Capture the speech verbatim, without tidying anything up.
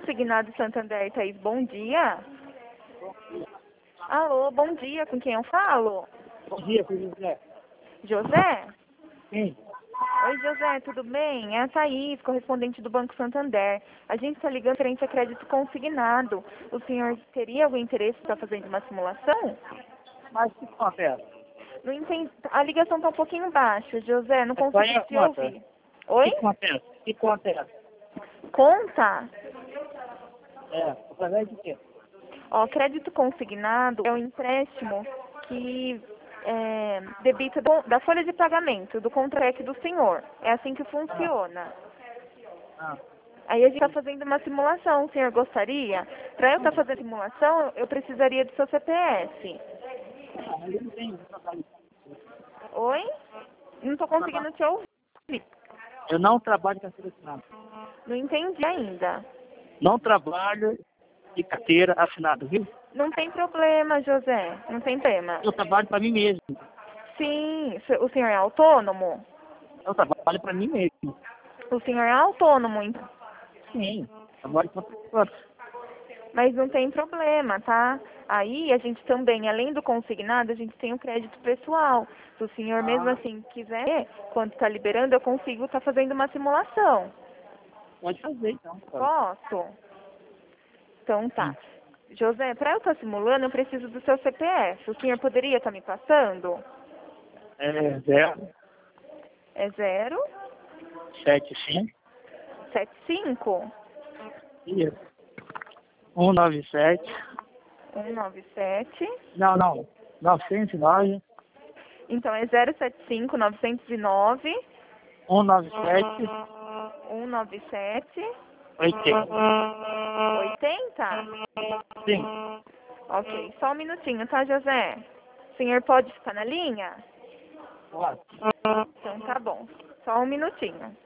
Consignado Santander, Thaís, bom dia. Alô, bom dia, com quem eu falo? Bom dia, com o José. José? Sim. Oi, José, tudo bem? É a Thaís, correspondente do Banco Santander. A gente está ligando referente a crédito consignado. O senhor teria algum interesse em estar fazendo uma simulação? Mas o que acontece? Não entendi. A ligação está um pouquinho baixa, José, não Qual é consigo a te conta? ouvir. O Oi? que acontece? O que acontece? Conta? É, através de quê? Ó, crédito consignado é um empréstimo que é, debita do- da folha de pagamento, do contra-cheque do senhor. É assim que Ah, funciona. ah. Aí a gente está fazendo uma simulação, o senhor gostaria? Para eu estar fazendo a simulação, eu precisaria do seu C P F. Ah, mas eu não tenho trabalho. Oi? Não estou conseguindo te ouvir. Eu não trabalho com carteira assinada. Não entendi ainda. Não trabalho de carteira assinada, viu? Não tem problema, José. Não tem problema. Eu trabalho para mim mesmo. Sim, o senhor é autônomo? Eu trabalho para mim mesmo. O senhor é autônomo, então. Sim. Trabalho para outros. Mas não tem problema, tá? Aí a gente também, além do consignado, a gente tem o crédito pessoal. Se o senhor mesmo Ah, assim quiser, quando está liberando, eu consigo estar fazendo uma simulação. pode fazer então. Pode. Posso? Então tá. Sim. José, para eu estar simulando, eu preciso do seu C P F. O senhor poderia estar me passando? É zero, É zero sete, cinco, sete cinco isso. um, nove, sete. um nove sete. Não, não. novecentos e nove, Então é zero sete cinco nove zero nove um nove sete, um nove sete oitenta. oitenta. Sim. Ok, só um minutinho, tá, José? O senhor pode ficar na linha? Pode. Então tá bom. Só um minutinho.